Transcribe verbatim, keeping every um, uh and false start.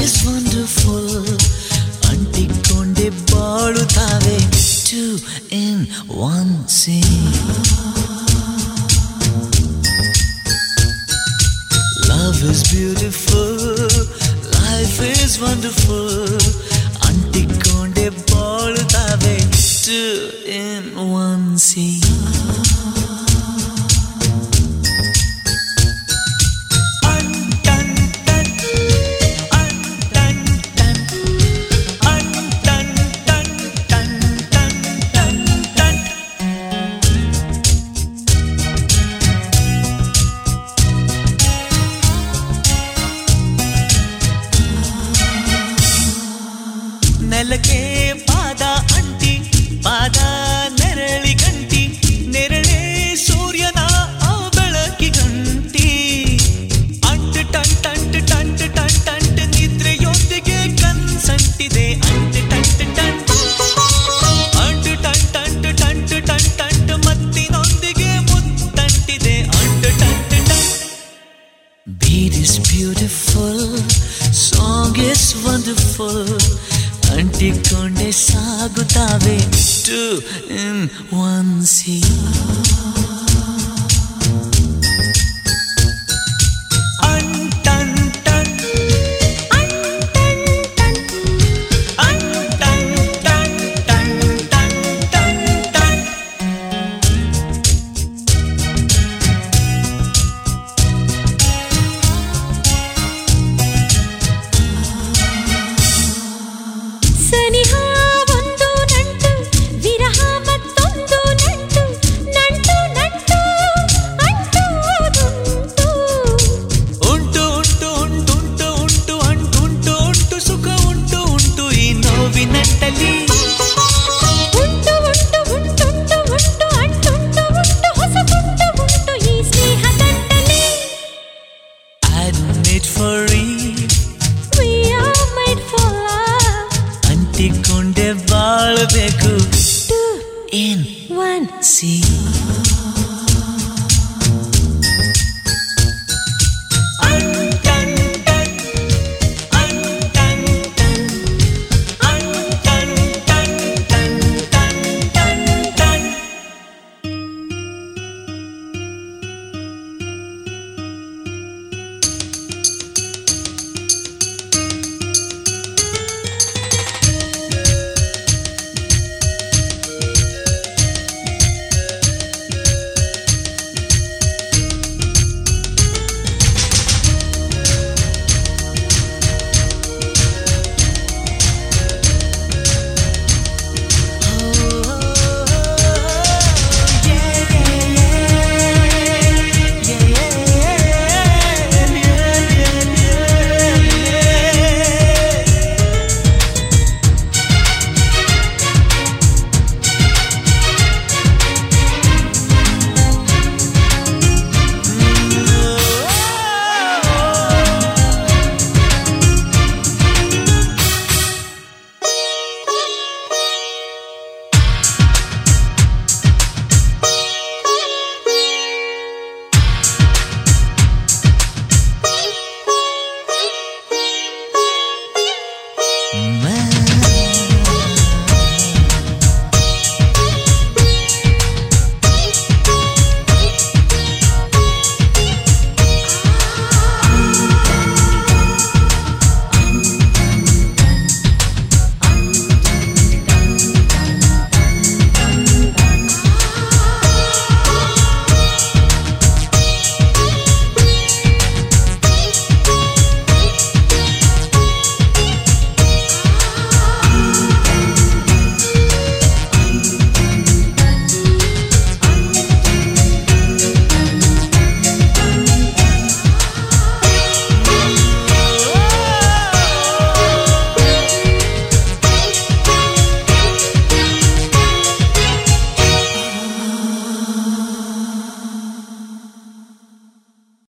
is wonderful. ಅಂಟಿಕೊಂಡೆ ಬಾಳುತ್ತಾವೆ two in one scene. Love is beautiful, life is wonderful. ಅಂಟಿಕೊಂಡೆ ಬಾಳುತ್ತಾವೆ two in one scene. ನೆಲಕ್ಕೆ ಪಾದ ಅಂಟಿ ಪಾದ ನೆರಳಿ ಗಂಟಿ ನೆರಳೆ ಸೂರ್ಯನ ಆ ಬೆಳಕಿ ಗಂಟಿ ಅಂಟು ಟಂಟಂಟು ಟಂಟು ಟಂಟಂಟು ನಿದ್ರೆಯೊಂದಿಗೆ ಕನ್ಸಂಟಿದೆ ಅಂಟು ಟಂಟು ಟಂಟು ಅಂಟು ಟಂಟಂಟು ಟಂಟು ಟಂಟಂಟು ಮತ್ತಿನೊಂದಿಗೆ ಮುತ್ತಂಟಿದೆ ಅಂಟು ಟಂಟು ಟಂಟು. Beat is beautiful, song is wonderful. ಅಂಟಿಕೊಂಡೆ ಸಾಗುತ್ತಾವೆ two in one scene.